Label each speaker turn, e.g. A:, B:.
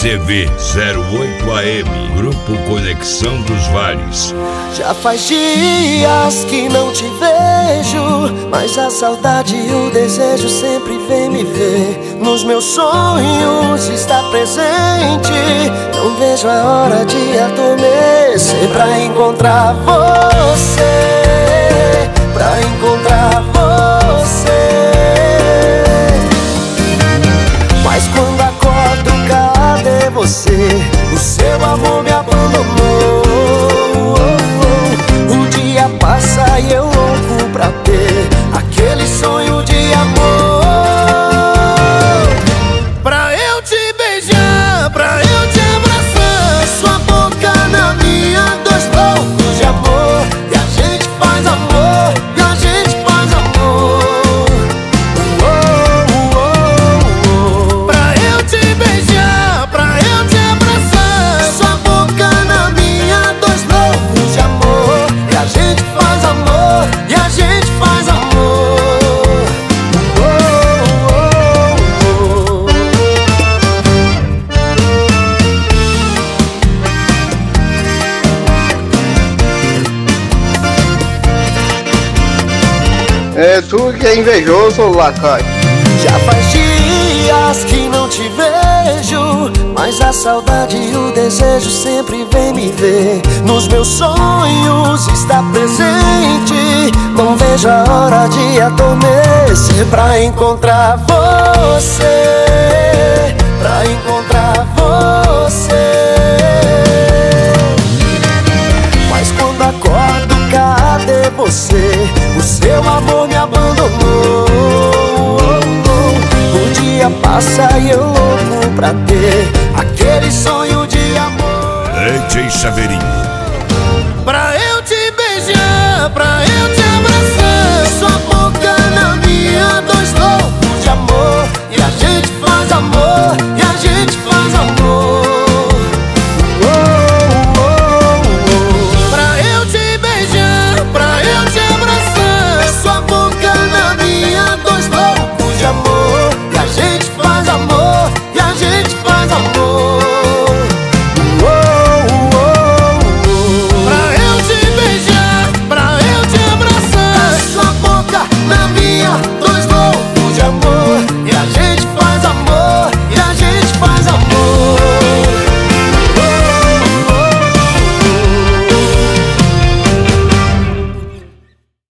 A: ZV08AM, Grupo Conexão dos Vales.
B: Já faz dias que não te vejo, mas a saudade e o desejo sempre vem me ver. Nos meus sonhos está presente, não vejo a hora de adormecer pra encontrar você, pra encontrar você. Mas quando acordo, cadê você? O seu amor me abandonou. O dia passa e eu louco pra ter aquele sonho de amor. Pra eu te beijar, pra eu te abraçar, sua boca na minha, dois loucos de amor. E a gente faz amor, e a gente faz amor. Pra eu te beijar, pra eu te abraçar, sua boca na minha, dois loucos de amor. E a gente faz amor, e a gente faz amor.
C: É tu que é invejoso, lacaio.
B: Já faz dias que não te vejo, mas a saudade e o desejo sempre vem me ver. Nos meus sonhos está presente, não vejo a hora de adormecer pra encontrar você, pra encontrar você. Mas quando acordo, cadê você? O seu amor me abandonou. O dia passa e eu louco pra ter aquele sonho de amor.
A: DJ Saveirinho.
B: Pra eu te beijar, pra